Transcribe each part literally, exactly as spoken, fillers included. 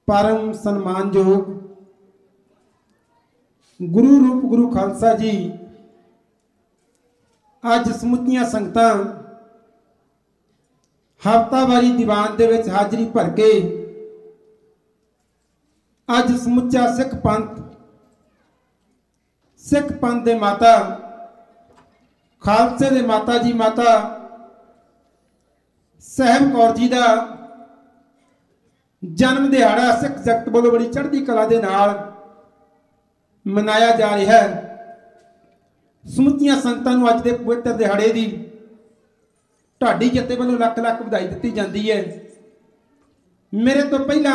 परम सन्मानयोग गुरु रूप गुरु खालसा जी अज समुचियां संगतां हफ्तावारी दीवान दे विच हाजरी भर के अज समुचा सिख पंथ सिख पंथ दे माता खालसे दे माता जी माता साहब कौर जी का जन्म दिहाड़ा सिख जगत वालों बड़ी चढ़ती कला दे नाल मनाया जा रहा है। समुचियां संगतां नूं अज दे पवित्र दिहाड़े की ढाडी जत्थे वालों लख लख बधाई दी जाती है। मेरे तो पहला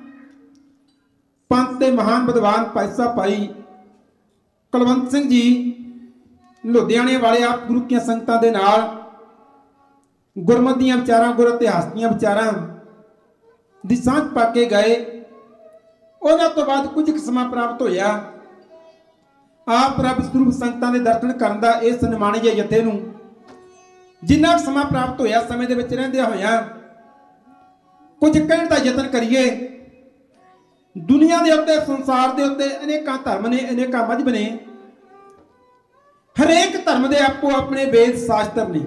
पंथ के महान विद्वान भाई साहब भाई कुलवंत सिंह जी लुधियाने वाले आप गुरु की संगतां दे नाल गुरमत दीआं विचारां गुर इतिहास दीआं विचारां दी सांझ पा के गए। उन्हां तो बाद कुछ समा प्राप्त होया आप रब स्वरूप संगतां दे दर्शन करन दा इस निमाणे जत्थे नूं जिन्ना समा प्राप्त होया समय दे विच रहिंदे होया कुछ कहण दा यतन करिए। दुनिया दे उत्ते संसार दे उत्ते अनेकां धर्म ने अनेकां मजहब ने हरेक धर्म दे आपो अपने वेद शास्त्र ने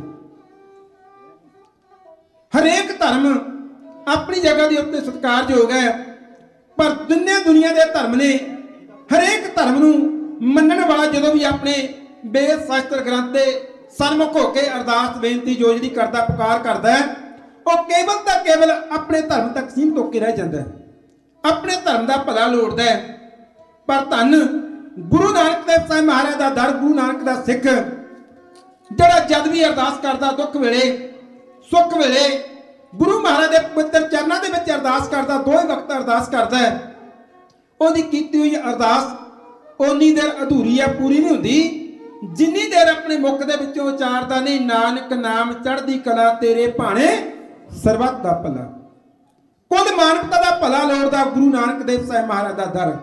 हरेक धर्म अपनी जगह के उत्ते सत्कारयोग है पर दुनिया दुनिया के धर्म ने हरेक धर्म नूं मनण वाला जदों भी अपने वेद शास्त्र ग्रंथ के सन्मुख होकर अरदास बेनती जोजरी करता पुकार करता है वह केवल तो केवल अपने धर्म तक सीमित होकर रह जाता है अपने धर्म का भला लोड़ता है। पर धन गुरु नानक देव साहिब महाराज का दर गुरु नानक का सिख जड़ा जद भी अरदास करता दुख वेले सुख वेले गुरु महाराज के पवित्र चरणों के विच अरदास करता दो ही वक्त अरदास करता है उहदी कीती हुई अरदास उन्नी देर अधूरी है पूरी नहीं होंदी जिन्नी देर अपने मुख दे विचों उचारदा नहीं नानक नाम चढ़दी कला तेरे भाणे सरबत दा भला। खुद मानवता का भला लोड़दा गुरु नानक देव साहिब महाराज का दर।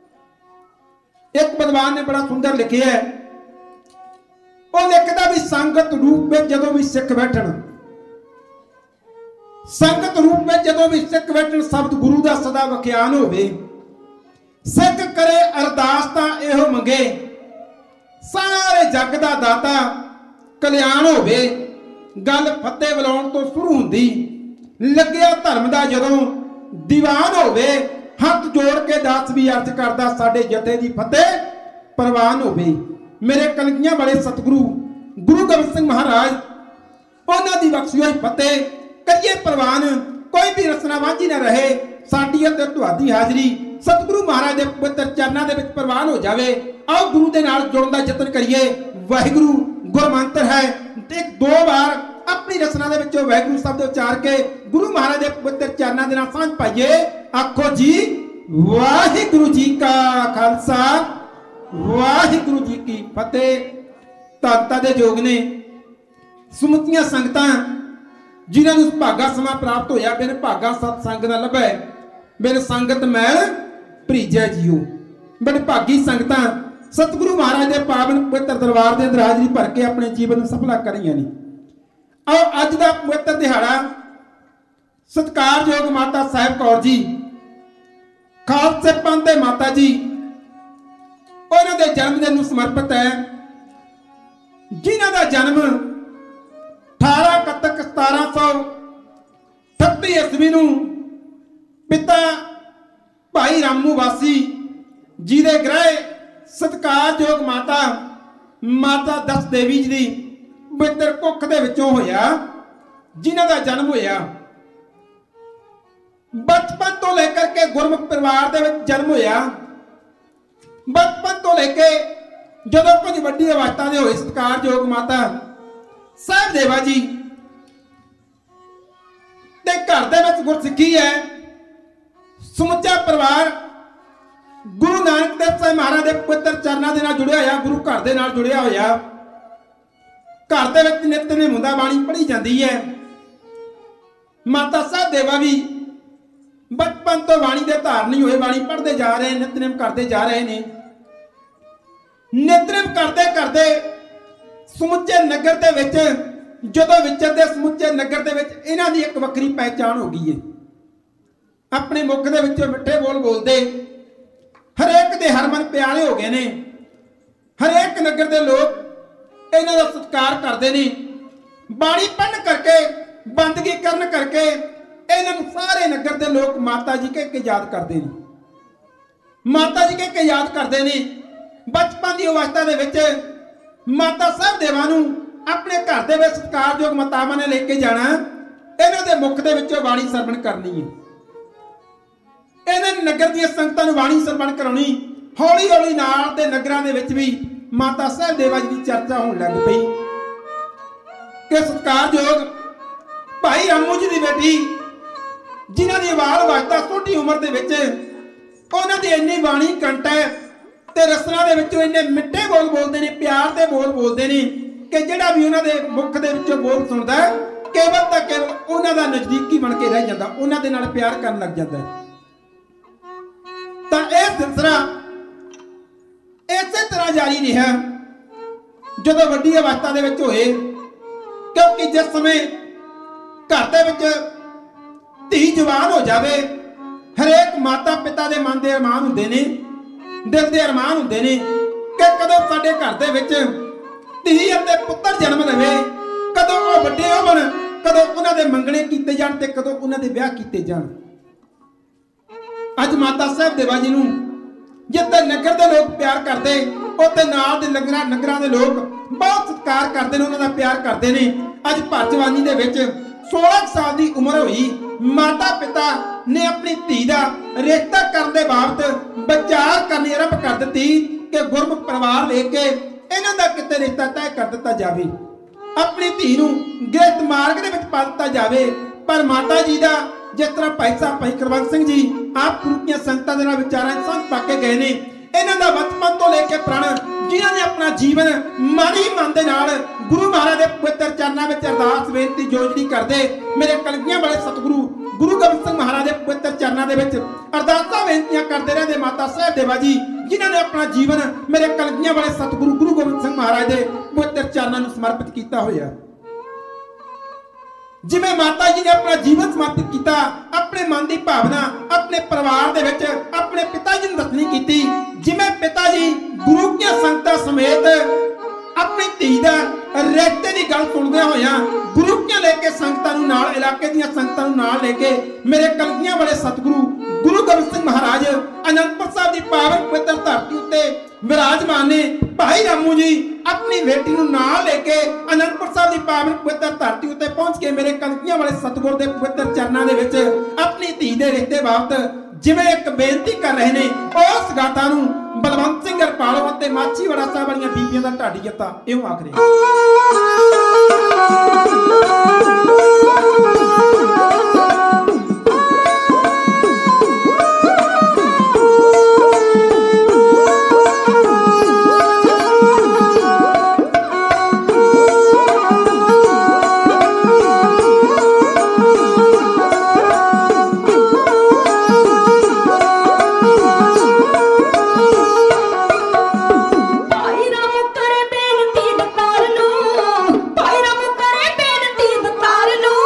एक विद्वान ने बड़ा सुंदर लिखे है वह लिखदा भी संगत रूप में जदों भी सिख बैठण संगत रूप में जदों भी सिख बैठण शब्द गुरु का सदा वख्यान होवे सिख करे अरदास तां इहो मंगे सारे जग दा दाता कल्याण होवे गल फतेह बुलाउण तो शुरू हुंदी लग्या धर्म दा जदों दीवान होवे हथ जोड़ के दास भी अर्ज करदा साडे जथे दी फतेह परवान होवे। मेरे कलगियां वाले सतगुरु गुरु गोबिंद सिंह महाराज उन्हां दी बख्शी होई फतेह करिए परवान कोई भी रसना वांझी न रहे साडी अते तुहाडी हाजरी सतगुरु महाराज दे पवित्र चरणों दे विच परवान हो जावे। आओ गुरु दे नाल जुड़न दा यतन करिए। वाहिगुरु गुरमंत्र है एक दो बार अपनी रचना दे विचों वाहिगुरु शब्द उचार के गुरु महाराज दे पवित्र चरणों दे नाल सांझ पाइए। आखो जी वाहिगुरु जी का खालसा वाहिगुरु जी की फतेह। धनता दे योग ने समुचियां संगतां जिन्हां नूं भागा समा प्राप्त होया बिन भागा सतसंग ना लभै बिन संगत मैल भरीजै जियो। बड़े भागी संगतां सतगुरु महाराज के पावन पवित्र दरबार के अंदर हाजरी भर के अपने जीवन में सफला करियां ने। आओ अज का पवित्र दिहाड़ा सत्कारयोग माता साहब कौर जी खालसे पंथ दे माता जी उन्हां दे जन्मदिन नूं समर्पित है जिन्हां दा जन्म अठारह कतक सतारह सौ अठत्ती ईस्वी नूं पिता भाई रामू वासी जी दे ग्रह सत्कारयोग माता माता दस देवी जी की पवित्र कुख दे विचों होया जिन्हां दा जन्म होया। बचपन तो लेकर के गुरमुख परिवार दे विच जन्म होया। बचपन तो लेके जदों कुछ वड्डी अवस्था दे होए सत्कारयोग माता साहब देवा जी ते घर दे विच गुरसिੱਖੀ है। समुचा परिवार गुरु नानक देव साहिब महाराज के पवित्र चरणों के नाल जुड़िया होया गुरु घर के नाल जुड़िया होया। घर के विच नितनेम हुंदा बाणी पढ़ी जाती है। माता साहब देवा भी बचपन तो बाणी के धारनी हुए बाणी पढ़ते जा रहे नितनेम करते जा रहे ने। नितनेम करते करते समुचे नगर के विच जदों विचरदे समुचे नगर के विच इन्हां दी एक वक्री पहचान हो गई है। अपने मुख दे विचों मिठे बोल बोलते हरेक दे हरमन प्यारे हो गए ने। हरेक नगर के लोग इन्हां दा सत्कार करते ने। बाणी पढ़न करके बंदगी करन करके इन्हां नूं सारे नगर के लोग माता जी कह के याद करते हैं। माता जी कह के याद करते हैं। बचपन की अवस्था दे विच माता साहब देवा नूं अपने घर दे विच सत्कारयोग मातावां ने लेके जाना। इन्हां दे मुख दे विचों बाणी सरवण करनी है। इन्हां नगर दी संगतां नूं बाणी सरवण कराउणी। हौली हौली नाल ते नगरां दे विच भी माता साहब देवा जी की चर्चा होण लग पई कि सत्कारयोग भाई रामू जी की बेटी जिन्हां दी बाल अवस्था छोटी उम्र दे विच उन्हां दी इन्नी बाणी कंठ है ते रसना दे विचों इन्ने मिठे बोल बोलते ने, प्यार दे बोल बोलते ने कि जिहड़ा भी उन्हां दे मुख दे विचों बोल सुनदा है केवल तां केवल उन्हां दा नज़दीकी बन के रह जांदा, उन्हां दे नाल प्यार करन लग जांदा है। तां इह सिलसिला इसे तरह जारी रहा जदों वड्डी अवस्था दे विच होए, क्योंकि जिस समय घर दे विच धी जवान हो जावे हरेक माता पिता दे मन दे अरमान हुंदे ने, दिल दे अरमान हुंदे ने कि कदों साडे घर दे विच धी अते पुत्तर जन्म लवे, कदों वो वड्डे होवन, कदों उन्हां दे मंगणे कीते जाण ते कदों उन्हां दे विआह कीते जाण। अज माता साहब देवा जी नूं जिथे नगर के लोग प्यार करते उत्थे नाल दे नगरां नगरां दे लोग बहुत सत्कार करते हैं, उन्हां दा प्यार करते हैं। अज भर जवानी दे विच सोलह साल की उम्र हुई माता पिता ने अपनी धी का रिश्ता करने के बाबत विचार करनी आरंभ कर दी कि गुरमुख परिवार लेके इन्हां दा किते रिश्ता तय कर दिता जाए, अपनी धी नूं गिरफ्त मार्ग दे विच पा दिता जाए। पर माता जी का जिस तरह भाई साहब भाई कुलवंत सिंह जी आप गुरु की संगतां दे नाल विचारां संग पा के गए ने, इन्हां दा बचपन तो लेके प्राण जिन्हां ने अपना जीवन मन ही मन दे नाल गुरु महाराज दे पवित्र चरनां विच अरदास बेनती जोजड़ी करदे मेरे कलगियां वाले सतगुरु गुरु गोबिंद सिंह महाराज दे पवित्र चरनां दे विच अरदासां बेनतियां करदे रहंदे माता साहब देवा जी जिन्हां ने अपना जीवन मेरे कलगियां वाले सतगुरु गुरु गोबिंद सिंह महाराज दे पवित्र चरनां नूं समर्पित कीता होया। जिवें माता जी ने अपना जीवन समर्पित किया, अपने मन की भावना अपने परिवार दे विच अपने पिता जी ने दसनी की, जिवें पिता जी गुरु की संगतां समेत अपनी धी दा रिश्ते की गल सुनदे होया गुरु की लेके संगतां नूं नाल इलाके दीयां संगतां नूं नाल लेके मेरे कलगियां वाले सतगुरु गुरु गोबिंद सिंह महाराज अनंदपुर साहिब की पावन पवित्र धरती उत्ते विराजमान ने। भाई रामू जी अपनी बेटी नूं नाल लेके अनंदपुर साहिब की पावन पवित्र धरती उत्ते पहुंच के मेरे कलगियां वाले सतगुर दे पवित्र चरनां दे विच अपनी धी दे रिश्ते बाबत जिवें एक बेनती कर रहे ने उस गाथा नूं बलवंत सिंह रपालो ते माछीवाड़ा साहिब वालियां बीबियां दा ढाडी जत्था इउं आखदे। भाई रामू करे बेनती दतार लो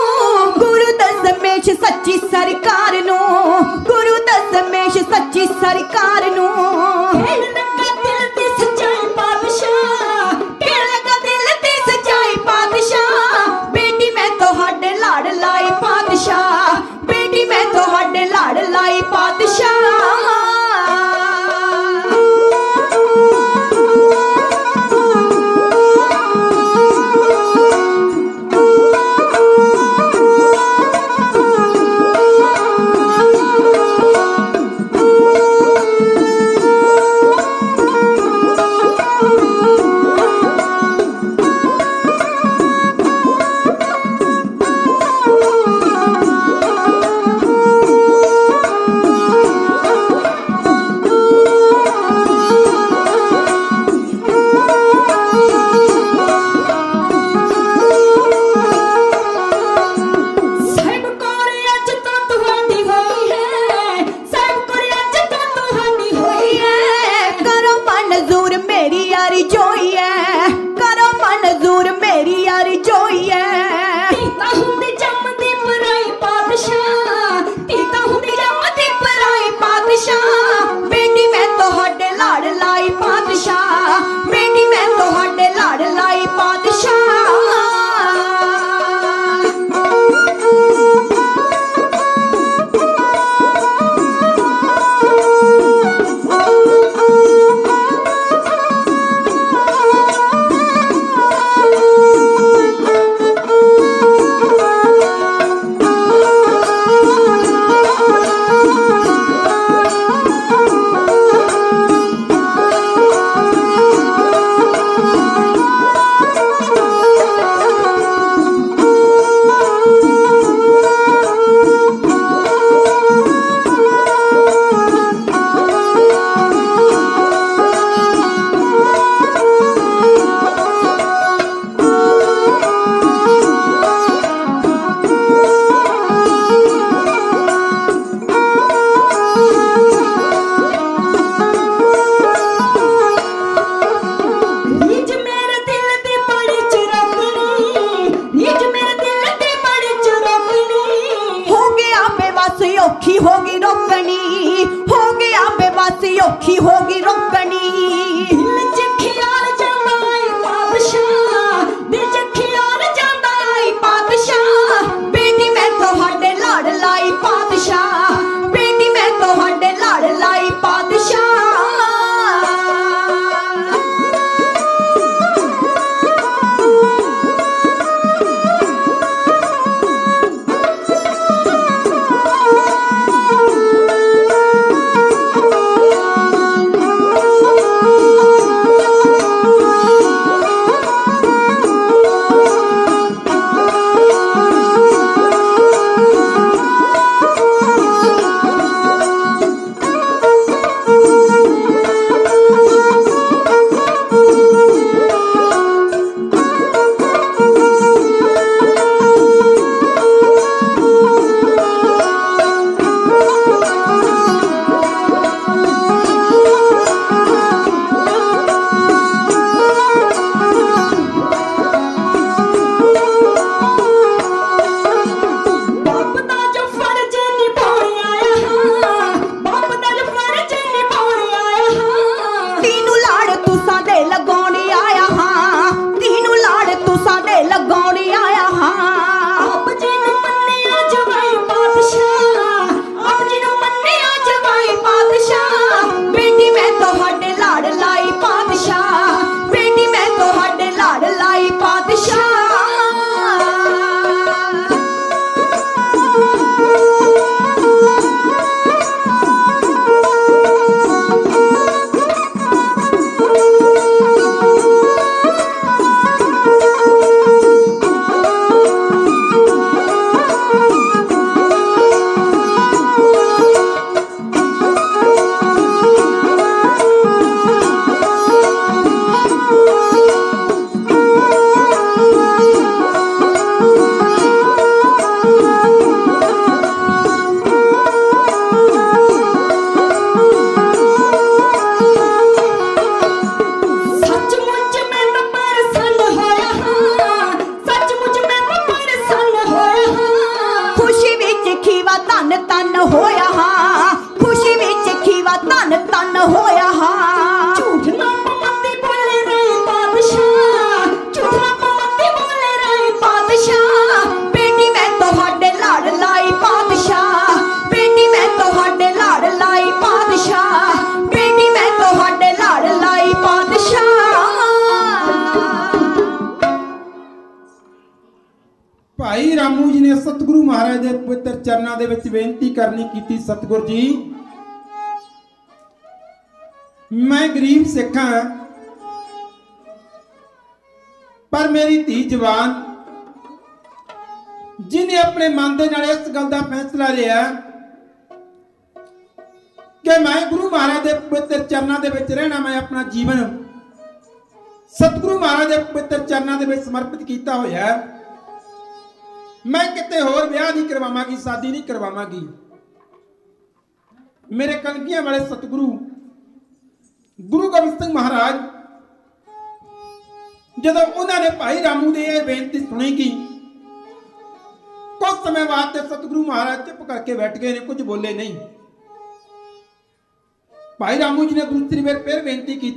भाई रामू जी ने सतगुरु महाराज के पवित्र चरणों के विच बेनती करनी की, सतगुरु जी मैं गरीब सिख हाँ, पर मेरी धी जवान जिन्हें अपने मन के नाल इस गल का फैसला लिया कि मैं गुरु महाराज के पवित्र चरणों के विच रहना, मैं अपना जीवन सतगुरु महाराज के पवित्र चरणों के विच समर्पित किया होया, मैं किते होर ब्याह नहीं करवावांगी, शादी नहीं करवावांगी। मेरे कलगियां वाले सतगुरु गुरु गोबिंद सिंह महाराज जदों उन्होंने भाई रामू की यह बेनती सुनी की, कुछ समय वास्ते सतगुरु महाराज चुप करके बैठ गए ने, कुछ बोले नहीं। भाई रामू जी ने दूसरी बार फिर बेनती की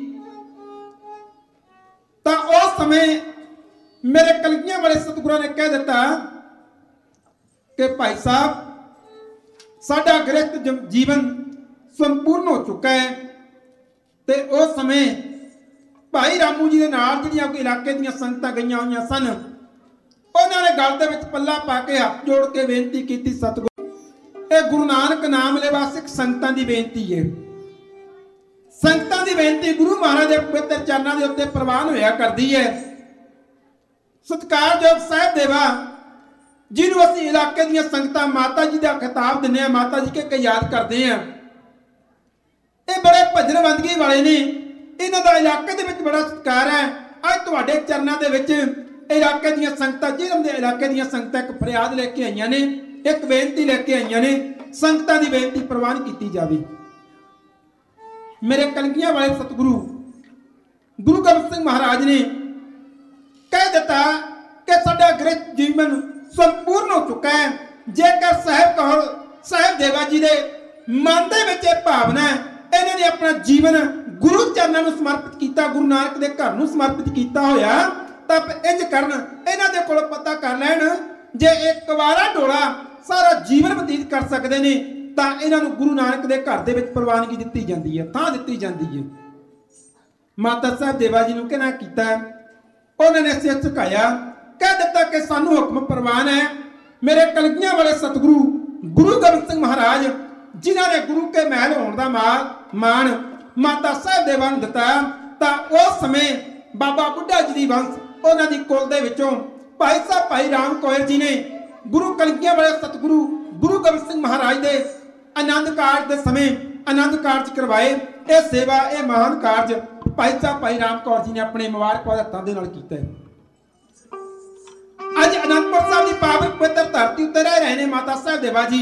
तो उस समय मेरे कलगियां वाले सतगुरु ने कह दिता कि भाई साहब साडा गृहस्थ जीवन संपूर्ण हो चुका है। ते उस समय भाई रामू जी के नाल जिहड़ियां कोई इलाके दीयां संगतां गईयां होईयां सन, उन्होंने गल दे विच पल्ला पा के हाथ जोड़ के बेनती की, सतगुरु ये गुरु नानक नाम लेवा सिख संगतां दी बेनती है। संगतां दी बेनती गुरु महाराज के पवित्र चरणों के उत्ते प्रवान होया करदी है। सत्कारयोग साहिब देवा जिन्हों असीं इलाके दीयां संगतां माता जी का खिताब दिंदे आ, माता जी के के याद करते हैं। ये बड़े भजन बंदगी वाले ने, इन्हां दा इलाके दे विच बड़ा सत्कार है। अज तुहाडे चरणों के विच इलाके दीयां संगतां जिलम दे इलाके दीयां संगतां एक फरियाद लेके आईयां ने, एक बेनती लेके आईयां ने, संगतां दी बेनती प्रवान की जावे। मेरे कलगियां वाले सतगुरु गुरु गोबिंद सिंह महाराज ने कह दिता कि साडा गृहस्थ जीवन संपूर्ण हो चुका है। जेकर साहिब कौर साहिब देवा जी के मन के भावना है, इन्होंने अपना जीवन गुरु चरणों को समर्पित किया, गुरु नानक के घर को समर्पित किया होया, तब इंज करन इन्हां दे कोल पता कर लैण जे एक वारा डोला सारा जीवन बतीत कर सकते हैं तो इन्हां नूं गुरु नानक के घर दे विच प्रवानगी दित्ती जाती है, थां दित्ती जाती है। माता साहब देवा जी नूं कहना कीता, उन्होंने सिर झुकाया, कह दिता कि सानू हुक्म प्रवान है। मेरे कलगियां वाले सतगुरु गुरु गोबिंद सिंह महाराज जिन्होंने गुरु के महल होने का मान माता साहब देवा नूं दिता, तो उस समय बाबा बुढ़ा जी दी वंश उन्हां दी कुल दे विचों भाई साहब भाई राम कौर जी ने गुरु कलगियां वाले सतगुरु गुरु गोबिंद सिंह महाराज के आनंद कारज के समय आनंद कारज करवाए। यह सेवा यह महान कारज भाई साहब भाई राम कौर जी ने अपने मुबारक हत्थों के नाल कीता है। अज अनंदपुर साहब की पावन पवित्र धरती उत्ते रह रहे हैं माता साहब देवा जी,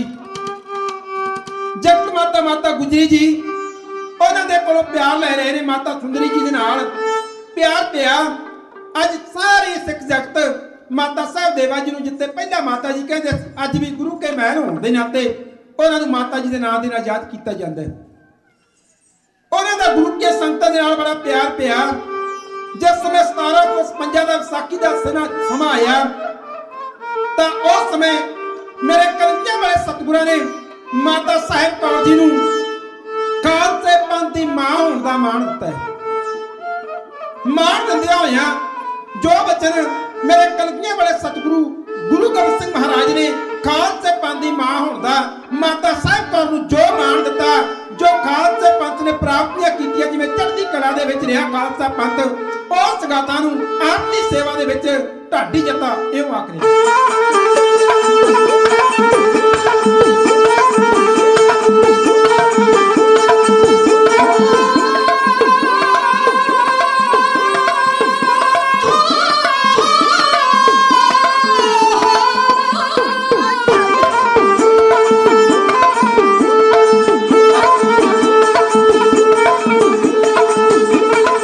जगत माता माता गुजरी जी उन्होंने कोलों प्यार ले रहे हैं, माता सुंदरी जी के नाल प्यार पिया। अज सारे सिख जगत माता साहब देवा जी नूं जिते पहला माता जी कहते, अज भी गुरु के महल होने के नाते उन्होंने माता जी के नाम के नाल याद किया जाता है। उन्होंने गुरु के संगतां दे नाल बड़ा प्यार पिया। जिस समय सतारह सौ छप्पन का विसाखी का समा आया तो उस समय मेरे कलगियां वाले सतगुरु ने माता साहिब कौर जी नूं खालसे पंथ की मां होने का मान दिता है। मान दिंदियां होइयां जो वचन मेरे कलगियां वाले सतगुरु गुरु गोबिंद सिंह महाराज ने खालसे पंथ की मां होने का माता साहिब कौर नूं जो मान दिता, जो खालसे पंथ ने प्राप्तियां कीतियां, जिवें चढ़दी कला दे विच रहा खालसा पंथ, उस गातां नूं आपकी सेवा दे विच ढाडी जत्ता इहों आखदे।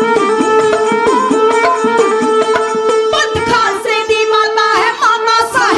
खालसे दी माता है माता साहिब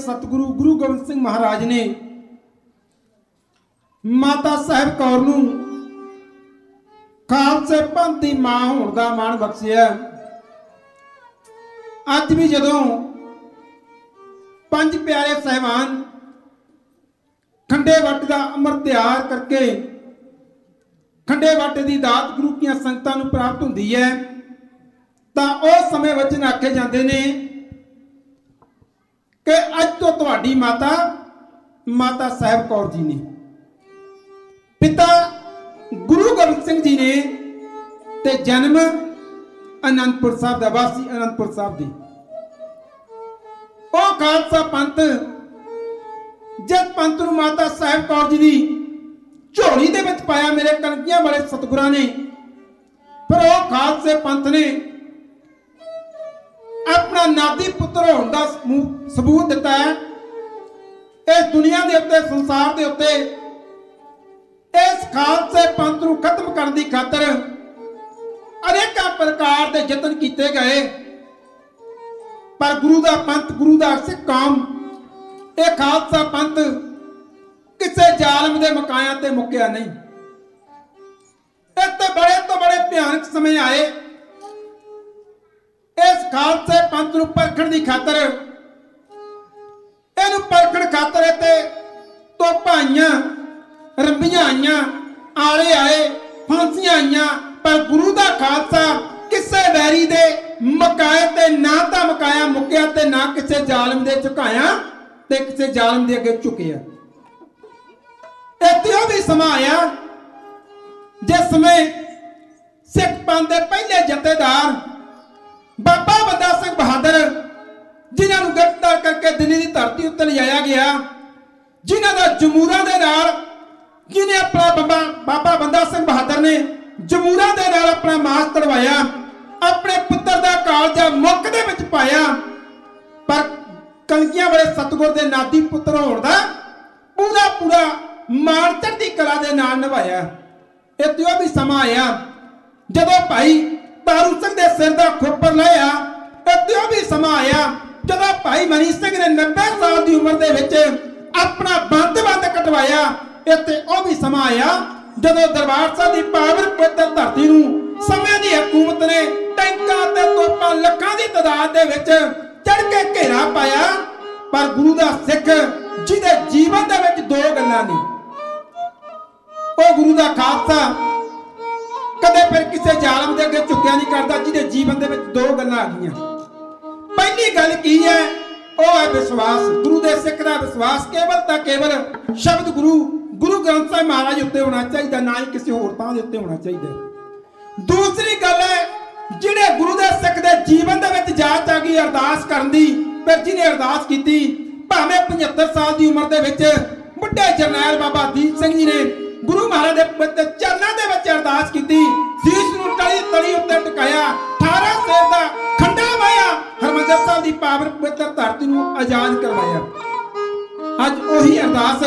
सतगुरु गुरु गोबिंद सिंह महाराज ने माता साहिब कौर नूं खालसे पंथ दी मां होण दा माण बख्शिया। अज भी जदों पंज प्यारे साहिबान खंडे वट का अमृत तैयार करके खंडे वट की दात गुरु की संगतां नूं प्राप्त होंदी है तां उस समय वचन आखे जाते ने कि अज तो तुहाडी माता माता साहिब कौर जी ने, पिता गुरु गोबिंद सिंह जी ने ते जन्म आनंदपुर साहब दा, वासी आनंदपुर साहब दी। ओ खालसा पंथ जिस पंथ नूं माता साहिब कौर जी दी झोली दे विच पाया मेरे कलगियां वाले सतगुरां ने, पर ओ खालसे पंथ ने अपना नादी पुत्र होने का सबूत दिता है। इस दुनिया के उत्ते संसार के उत्ते इस खालसे पंथ नूं खत्म करने की खातर अनेक प्रकार के यतन किए गए, पर गुरु का पंथ गुरु का सिख कौम यह खालसा पंथ किसी जालम के मकाया ते मुक्या नहीं। इतने बड़े तो बड़े भयानक समय आए इस खालसे पंथ नूं परखण की खातर, इहनूं परखण खातर इत्ते तोपां आईयां, रंबियां आईयां, आले आए, फांसियां आईयां, पर गुरु का खालसा किसी वैरी दे मकाए ते ना तां मकाया मुक्या ते ना किसी जालम दे झुकाया ते किसी जालम दे अगे झुकिया। इत्थे भी समा आया जिस समय सिख पंथ दे पहले जथेदार बाबा बंदा सिंह बहादुर जिन्होंने गिरफ्तार करके दिल्ली की धरती उत्ते लिजाया गया, जिन्हों का जमूरा दे नाल जिन्हें अपना बाबा बाबा बंदा सिंह बहादुर ने जमूरा दे नाल अपना मास तड़वाया, अपने पुत्र का कालजा मुख दे विच पाया, पर कलगियां वाले सतगुर दे नादी पुत्र होण दा पूरा पूरा मान चढ़ती कला दे नाल निभाया। इत्थे भी समा आया जदों भाई तारू सिंह दे सिर दा खोपर लाया। इत्थे भी समा आया जदों भाई मनी सिंह ने नब्बे साल की उम्र दे विच अपना बंद बंद कटवाया। इत्थे ओ भी समा आया जदों दरबार साहिब की पावन पवित्र धरती नूं समय की हुकूमत ने टैंकां ते तोपां लखां की तादाद दे विच चढ़ के घेरा पाया, पर गुरु का सिख जिहदे जीवन दे विच दो गल्लां ने, ओ गुरु का खालसा कदे फिर किसी जालम दे अगे झुकिया नहीं करता, जिहदे जीवन दे विच दो गल्लां आ गईयां। पहली गल की है ओ है विश्वास, गुरु दे सिख दा विश्वास केवल तां केवल शब्द गुरु गुरु ग्रंथ साहिब महाराज उत्ते होना चाहिए, ना ही किसी होर तां दे उत्ते होना चाहिए। दूसरी गल है जिहड़े गुरु दे सिख दे जीवन दे विच जाच आ गई अरदास करन दी, फिर जिन्हें अरदास कीती भावें पचहत्तर साल की उम्र दे विच बुढ़े जरनैल बाबा दीप सिंह जी ने गुरु महाराज दे पवित्र चरनां दे विच अरदास कीती, शीश नूं तली तली उत्ते टिकाया, अठारह शेर दा खंडा वाया, हरमंदिर साहिब दी पावन पवित्र धरती नूं आजाद करवाया। अज ओही अरदास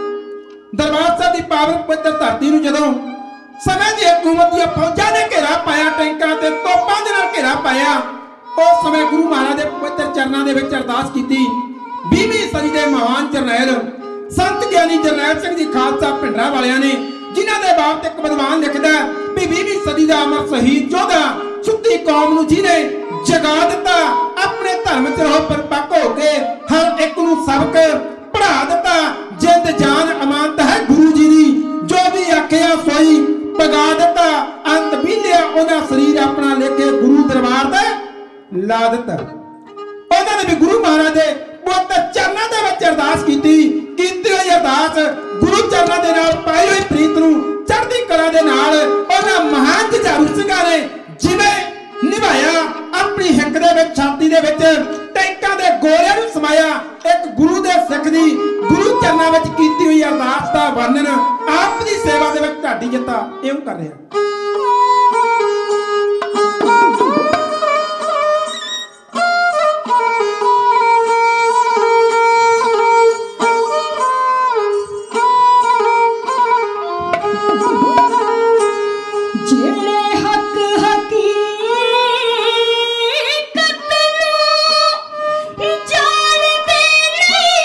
दरबार साहिब दी पावन पवित्र धरती नूं जदों समय दी हुकूमत दी फौजां ने घेरा पाया, टैंकां ते तोपां दे नाल घेरा पाया, उस समय गुरु महाराज दे पवित्र चरनां दे विच अरदास कीती। बीहवीं सदी दे महान जरनैल संत ज्ञानी जरनैल सिंह जी खालसा भिंडरा वालियां ने, जिन्हां दे बाप एक विद्वान लिखदा भी बीहवीं सदी दा अमर शहीद योद्धा सुत्ती कौम नूं जिहने जगा दिता, अपने धर्म च रहो परिपक्व हो के हर एक नूं सबक पढ़ा दिता। जिंद जान अमानत है गुरु जी दी, जो भी आखिया सोई पगा दिता, अंत भी लिया उहदा शरीर अपना लेके गुरु दरबार ते ला दिता। उहनां ने भी गुरु महाराज दे पवित्र चरनां दे विच अरदास कीती, कीती होई अरदास गुरु चरनां दे नाल पाई होई प्रीत नूं चढ़दी कला दे नाल उहनां महान जुझारू सिंघां ने जिवें निभाया, अपनी हिक दे विच छाती दे विच टैंकां दे गोलियां नूं समाया। एक गुरु दे सिख दी गुरु चरनां विच कीती होई अरदास दा वर्णन आप दी सेवा दे विच ढाडी जत्ता इउं कर रिहा। जान दे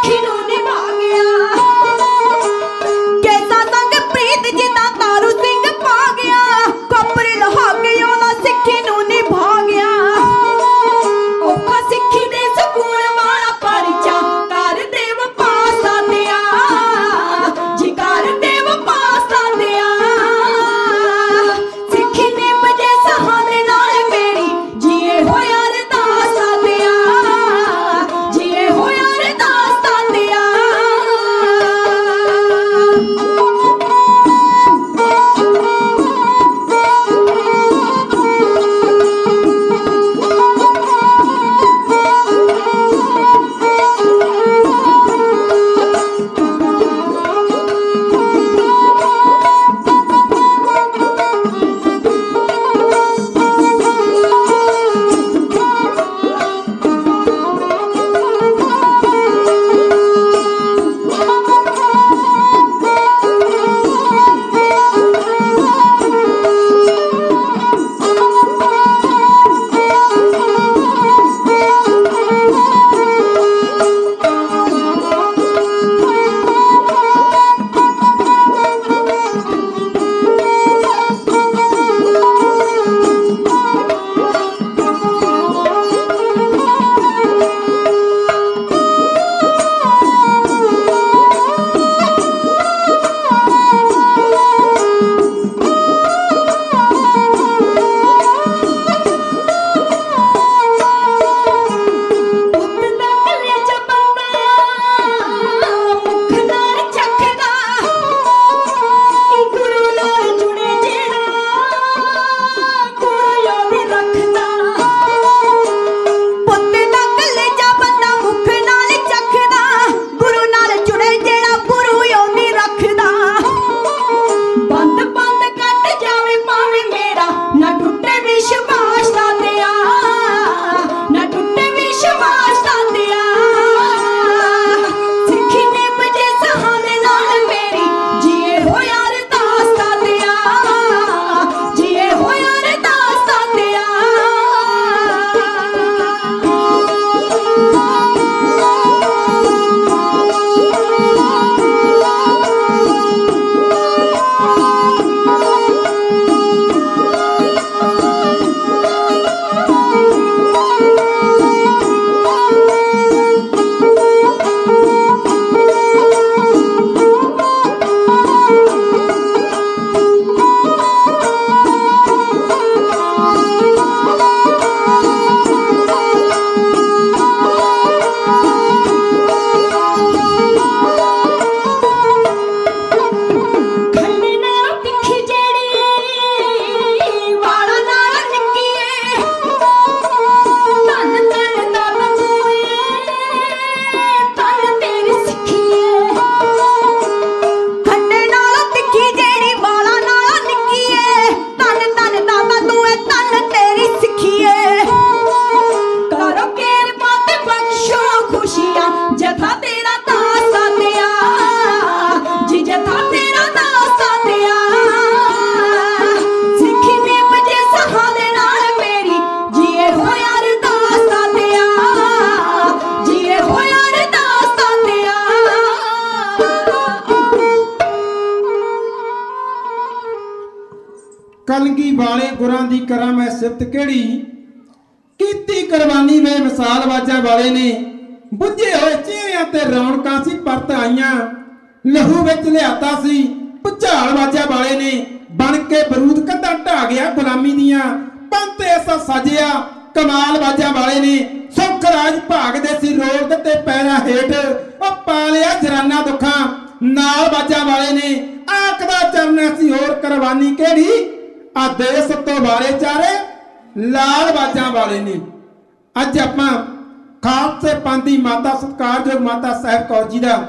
कलगी वाले गुरां दी करा मैं सिफत केड़ी कीती कुर्बानी वे मिसाल वाजा वाले ने बुझे होए चेहरियां ते रौनकां सी परत आईयां लहू विच लियाता सी भुचाल वाजा वाले ने बन के बरूद कदा ढा गया गुलामी दियां पंत ऐसा सजिया कमाल वाजा वाले ने सुख राज भागदे सी रोड ते पैरा हेठ ओ पा लिया जराना दुखा नाल वाजा वाले ने आखदा चरना सी होर कुर्बानी केड़ी आ देश तो वारे चारे लाल बाजा वाले ने अज आपां खालसे पंथ दी माता सत्कारयोग माता साहिब कौर जी का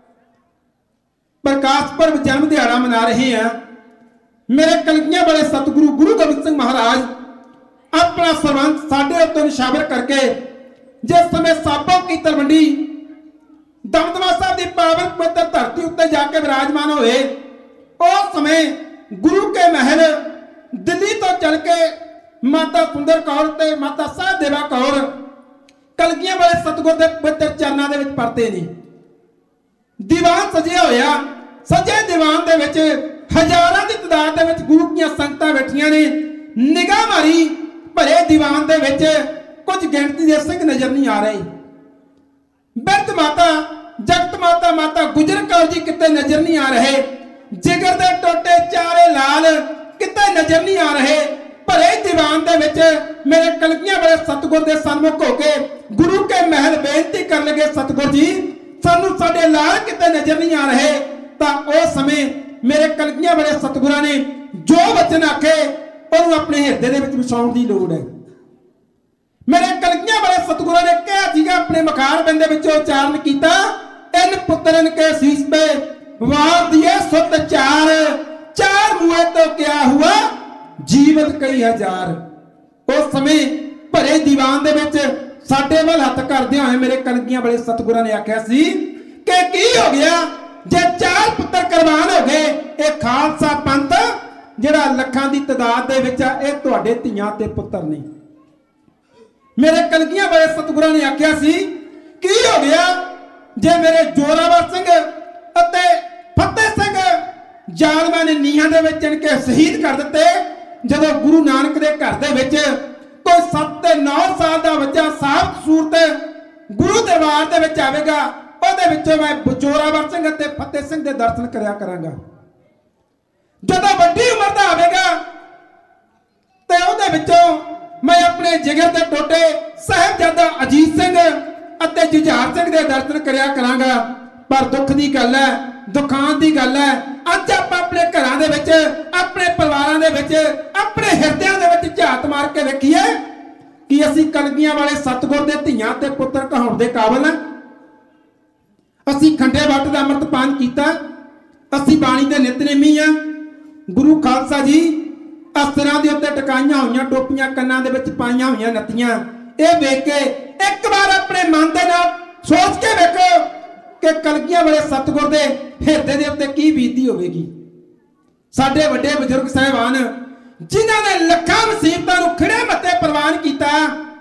प्रकाश पर्व जन्म दिहाड़ा मना रहे हैं। मेरे कलगियां वाले सतगुरु गुरु गोबिंद सिंह महाराज अपना सरबंध साडे उत्ते निशावर करके जिस समय साबो की तलवंडी दमदमा साहब की पावन पवित्र धरती उत्ते जाके विराजमान होए उस समय गुरु के महल दिल्ली तो चल के माता सुंदर कौर ते माता साहब देवा कौर कलगियां वाले सतगुर के पवित्र चरणों के परते ने ਦੀਵਾਨ ਸਜਿਆ ਹੋਇਆ। ਸਜੇ ਦੀਵਾਨ ਦੇ ਵਿੱਚ ਹਜ਼ਾਰਾਂ ਦੀ ਤਾਦਾਦ ਦੇ ਵਿੱਚ ਗੁਰੂ ਦੀਆਂ ਸੰਗਤਾਂ ਬੈਠੀਆਂ ਨੇ। ਨਿਗਾਹ ਮਾਰੀ, ਭਰੇ ਦੀਵਾਨ ਦੇ ਵਿੱਚ ਕੁਝ ਗਿਣਤੀ ਦੇ ਸਿੰਘ ਨਜ਼ਰ ਨਹੀਂ ਆ ਰਹੇ। ਬਿਰਧ ਮਾਤਾ, ਜਗਤ ਮਾਤਾ, ਮਾਤਾ ਗੁਜਰ ਕੌਰ ਜੀ ਕਿਤੇ ਨਜ਼ਰ ਨਹੀਂ ਆ ਰਹੇ। ਜਿਗਰ ਦੇ ਟੋਟੇ ਚਾਰੇ ਲਾਲ ਕਿਤੇ ਨਜ਼ਰ ਨਹੀਂ ਆ ਰਹੇ। ਭਰੇ ਦੀਵਾਨ ਦੇ ਵਿੱਚ ਮੇਰੇ ਕਲਗੀਆਂ ਵਾਲੇ ਸਤਿਗੁਰ ਦੇ ਸਨਮੁਖ ਹੋ ਕੇ ਗੁਰੂ ਕੇ ਮਹਿਲ ਬੇਨਤੀ ਕਰਨ ਲੱਗੇ, ਸਤਿਗੁਰ ਜੀ ਸਾਨੂੰ ਸਾਡੇ ਲਾਲ ਕਿਤੇ ਨਜ਼ਰ ਨਹੀਂ ਆ ਰਹੇ। ਤਾਂ ਉਸ ਸਮੇਂ ਮੇਰੇ ਕਲਗੀਆਂ ਵਾਲੇ ਸਤਿਗੁਰਾਂ ਨੇ ਜੋ ਵਚਨ ਆਖੇ ਉਹਨੂੰ ਆਪਣੇ ਹਿਰਦੇ ਦੇ ਵਿੱਚ ਵਸਾਉਣ ਦੀ ਲੋੜ ਹੈ। ਮੇਰੇ ਕਲਗੀਆਂ ਵਾਲੇ ਸਤਿਗੁਰਾਂ ਨੇ ਕਿਹਾ ਸੀਗਾ, ਆਪਣੇ ਮਖਾਰ ਬਿੰਦ ਦੇ ਵਿੱਚ ਉਚਾਰਨ ਕੀਤਾ, ਤਿੰਨ ਪੁੱਤਰਨ ਕੇ ਸੀਸ पे वार दिए सुत चार, चार मुए तो क्या हुआ जीवत कई हजार। उस समय भरे दीवान दे विच साडे वल हत्थ करदे होए मेरे कलगीਆਂ वाले सतगुरां ने आख्या सी कि की हो गया जे चार पुत्र कुर्बान हो गए, ये खालसा पंथ जिहड़ा लखां दी तादाद दे विच आ, ये तुहाडे धीआं ते पुत्तर ने। मेरे कलगीਆਂ वाले सतगुरां ने आख्या सी की हो गया जे मेरे जोरावर सिंह ਅਤੇ ਫਤਿਹ ਸਿੰਘ ਜ਼ਾਲਮਾਂ ਨੇ ਨੀਹਾਂ ਦੇ ਵਿੱਚ ਚਿਣ ਕੇ ਸ਼ਹੀਦ ਕਰ ਦਿੱਤੇ। ਜਦੋਂ ਗੁਰੂ ਨਾਨਕ ਦੇ ਘਰ ਦੇ ਵਿੱਚ ਕੋਈ ਸੱਤ ਤੇ ਨੌ ਸਾਲ ਦਾ ਬੱਚਾ ਸਾਬਤ ਸੂਰਤ ਗੁਰੂ ਦੇ ਵਾਰ ਦੇ ਵਿੱਚ ਆਵੇਗਾ, ਉਹਦੇ ਵਿੱਚੋਂ ਮੈਂ ਜੋਰਾਵਰ ਸਿੰਘ ਅਤੇ ਫਤਿਹ ਸਿੰਘ ਦੇ ਦਰਸ਼ਨ ਕਰਿਆ ਕਰਾਂਗਾ। ਜਦੋਂ ਵੱਡੀ ਉਮਰ ਦਾ ਆਵੇਗਾ ਤੇ ਉਹਦੇ ਵਿੱਚੋਂ ਮੈਂ ਆਪਣੇ ਜਿਗਰ ਦੇ ਟੋਟੇ ਸਾਹਿਬਜ਼ਾਦਾ ਅਜੀਤ ਸਿੰਘ ਅਤੇ ਜੁਝਾਰ ਸਿੰਘ ਦੇ ਦਰਸ਼ਨ ਕਰਿਆ ਕਰਾਂਗਾ। पर दुख की गल है, दुखां की गल है, अज आप अपने घरां दे विच, अपने परिवारां दे विच, अपने हिरदियां दे विच झात मार के देखिए कि असीं कलगीਆਂ वाले सतगुर दे धीआं ते पुत्तर कहाउण दे काबिल हां। असीं खंडे वट दा अमृतपान कीता, असीं बाणी दे नितनेमी हां। गुरु खालसा जी अस्त्रां दे उत्ते टकाईਆਂ होईयां टोपियां, कन्नां दे विच पाईयां होईयां नत्तियां, इह वेख के एक बार अपने मन दे नाल सोच के वेखो कि कलगीਆਂ वाले सतगुर दे हिरदे दे उत्ते की बीती होवेगी। साडे वड्डे बजुर्ग साहिबान जिन्हां ने लखां मुसीबतां नूं खिड़े मत्थे प्रवान कीता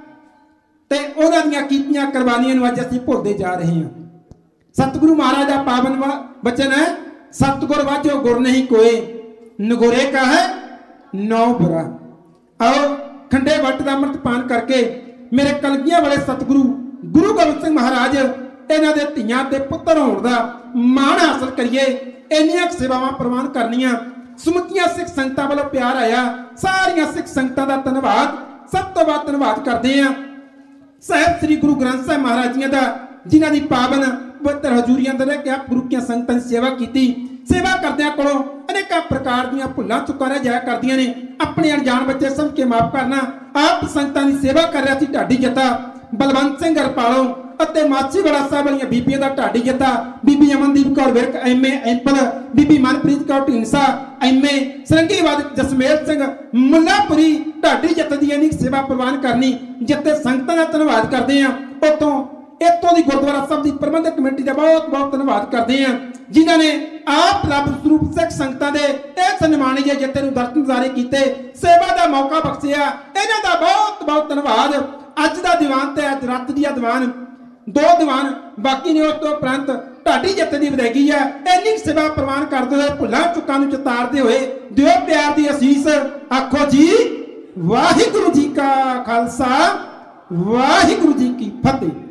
ते उहनां दीआं कीतीआं कुर्बानीआं नूं अज असीं भुलदे जा रहे हां। सतगुरु महाराज दा पावन वचन है, सतगुर वाजो गुर नहीं कोई, नगोरे का है नौ बुरा। आओ खंडे वट दा अमृतपान करके मेरे कलगीਆਂ वाले सतगुरु गुरु गोबिंद सिंह महाराज इन्हां दे धीआं ते पुत्तर होण दा माण हासिल करिए। इन्नियां सेवावां प्रवान करनियां। समੁੱਚੀਆਂ सिख संगतां वालों प्यार आया, सारियां सिख संगतां दा धन्नवाद, सब तो बाद धन्नवाद करदे हां साहिब श्री गुरु ग्रंथ साहिब महाराज जी दा, जिन्हां दी पावन पवित्र हजूरियां दे रह के गुरु कीਆਂ संगतां दी सेवा कीती। सेवा करदियां कोलों अनेकां प्रकार दीयां भुल्लां चुक्कां रह जाया करदियां ने। अपने अणजाण बच्चे समझ के माफ करना। आप संगतां दी सेवा कर रहा सी ढाडी जत्था बलवंत सिंह हरपालों ਅਤੇ ਮਾਛੀ ਵਾਲਾ ਸਾਹਿਬ ਵਾਲੀਆਂ ਬੀਬੀਆਂ ਦਾ ਢਾਡੀ ਜੱਥਾ, ਬੀਬੀ ਅਮਨਦੀਪ ਕੌਰ ਵਿਰਕ ਐਮਏ ਐਂਪਲ, ਬੀਬੀ ਮਨਪ੍ਰੀਤ ਕੌਰ ਢੀਂਡਸਾ ਐਮਏ, ਸਰੰਗੀਵਾਦ ਜਸਮੇਲ ਸਿੰਘ ਮੁੱਲਾਪੁਰੀ ਢਾਡੀ ਜੱਥੇ ਦੀ ਇੰਨੀ ਸੇਵਾ ਪ੍ਰਵਾਨ ਕਰਨੀ ਜਿੱਤੇ ਸੰਗਤਾਂ ਦਾ ਧੰਨਵਾਦ ਕਰਦੇ ਆ। ਉਤੋਂ ਇੱਥੋਂ ਦੀ ਗੁਰਦੁਆਰਾ ਸਾਹਿਬ ਦੀ ਪ੍ਰਬੰਧਕ ਕਮੇਟੀ ਦਾ ਬਹੁਤ ਬਹੁਤ ਧੰਨਵਾਦ ਕਰਦੇ ਆ, ਜਿਨ੍ਹਾਂ ਨੇ ਆਪ ਰੱਬ ਸਰੂਪ ਸਿੱਖ ਸੰਗਤਾਂ ਦੇ ਇਹ ਸਨਮਾਨਿਤ ਜੱਥੇ ਨੂੰ ਦਰਸ਼ਨ ਨਜ਼ਾਰੇ ਕੀਤੇ, ਸੇਵਾ ਦਾ ਮੌਕਾ ਬਖਸ਼ਿਆ। ਇਹਨਾਂ ਦਾ ਬਹੁਤ ਬਹੁਤ ਧੰਨਵਾਦ। ਅੱਜ ਦਾ ਦੀਵਾਨ ਤੇ ਅੱਜ ਰਾਤ ਦੀ ਦੀਵਾਨ दो दीवान बाकी ने, उस तो उपरंत ढाडी जत्थे दी विदायगी है। इन्नी सेवा प्रवान करते हुए भुल्लां चुक्कां नूं चितारदे होए दिओ प्यार दी असीस। आखो जी वाहिगुरू जी का खालसा, वाहिगुरू जी की फतेह।